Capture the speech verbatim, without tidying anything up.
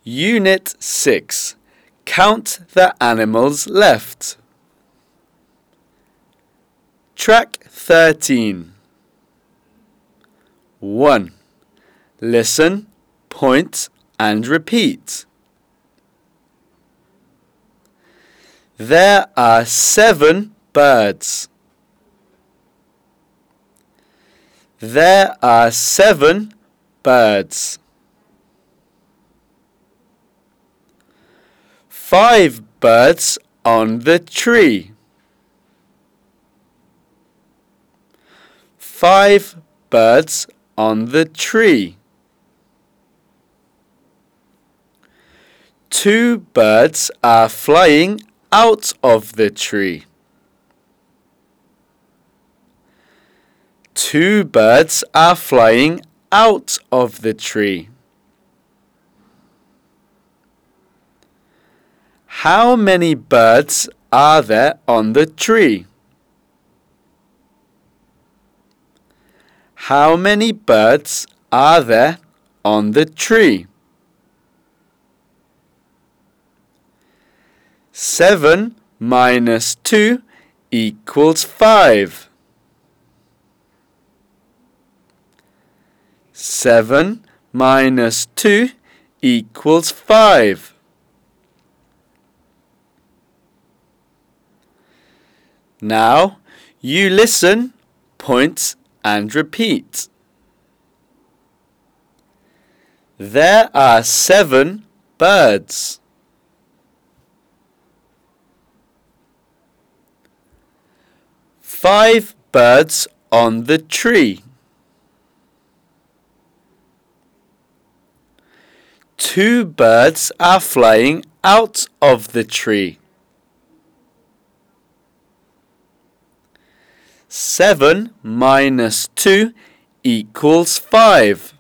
Unit six. Count the animals left. Track thirteen. one. Listen, point, and repeat. There are seven birds. There are seven birds. Five birds on the tree. Five birds on the tree. Two birds are flying out of the tree. Two birds are flying out of the tree. How many birds are there on the tree? How many birds are there on the tree? Seven minus two equals five. Seven minus two equals five. Now you listen, point, and repeat. There are seven birds. Five birds on the tree. Two birds are flying out of the tree. Seven minus two equals five.